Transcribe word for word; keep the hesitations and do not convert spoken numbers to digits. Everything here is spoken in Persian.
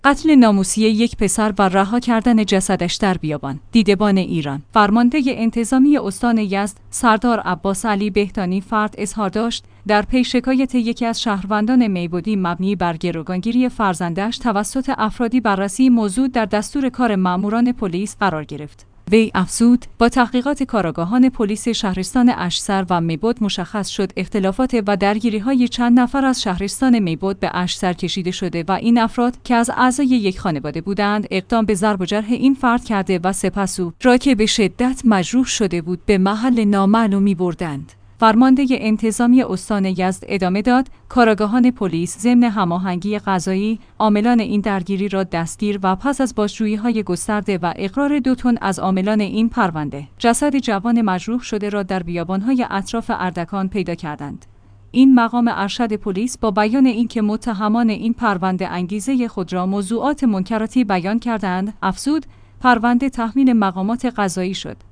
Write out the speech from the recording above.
قتل ناموسی یک پسر و رها کردن جسدش در بیابان. دیدبان ایران. فرمانده انتظامی استان یزد سردار عباس علی بهتانی فرد اظهار داشت در پی شکایت یکی از شهروندان میبودی مبنی بر گروگانگیری فرزندش توسط افرادی بررسی موضوع در دستور کار ماموران پلیس قرار گرفت. وی افزود با تحقیقات کارآگاهان پلیس شهرستان اشسر و میبود مشخص شد اختلافات و درگیری‌های چند نفر از شهرستان میبود به اشسر کشیده شده و این افراد که از اعضای یک خانواده بودند اقدام به ضرب و جرح این فرد کرده و سپس او را که به شدت مجروح شده بود به محل نامعلومی بردند. فرمانده انتظامی استان یزد ادامه داد کارآگاهان پلیس ضمن هماهنگی قضایی عاملان این درگیری را دستگیر و پس از بازجویی‌های گسترده و اقرار دو تن از عاملان این پرونده جسد جوان مجروح شده را در بیابان‌های اطراف اردکان پیدا کردند. این مقام ارشد پلیس با بیان اینکه متهمان این پرونده انگیزه خود را موضوعات منکراتی بیان کردند افزود پرونده تحویل مقامات قضایی شد.